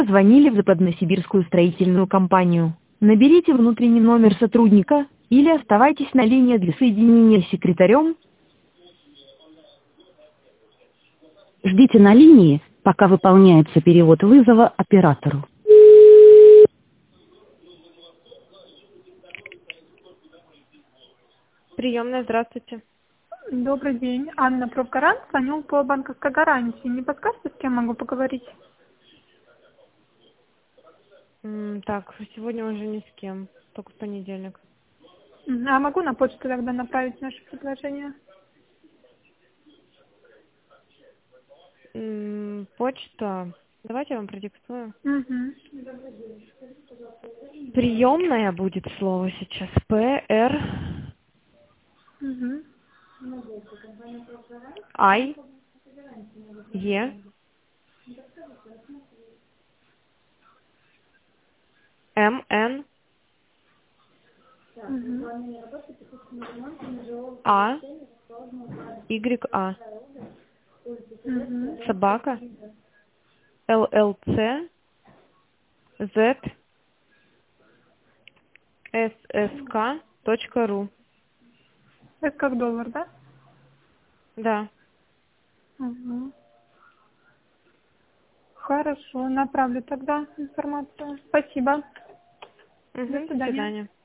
Звонили в Западносибирскую строительную компанию. Наберите внутренний номер сотрудника или оставайтесь на линии для соединения с секретарем. Ждите на линии, пока выполняется перевод вызова оператору. Приемная, здравствуйте. Добрый день. Анна Профгарант. Звоню по банковской гарантии. Не подскажете, с кем могу поговорить? Так, сегодня уже ни с кем, только в понедельник. А могу на почту тогда направить наше предложение? Почта. Давайте я вам продиктую. Угу. Приемная будет слово сейчас. П-Р. Угу. I. Е. М. Н. А. Y. А. Собака. ЛЛЦ. Z. ССК.ру. Это как доллар, да? Да. Угу. Хорошо, направлю тогда информацию. Спасибо. До До свидания. свидания.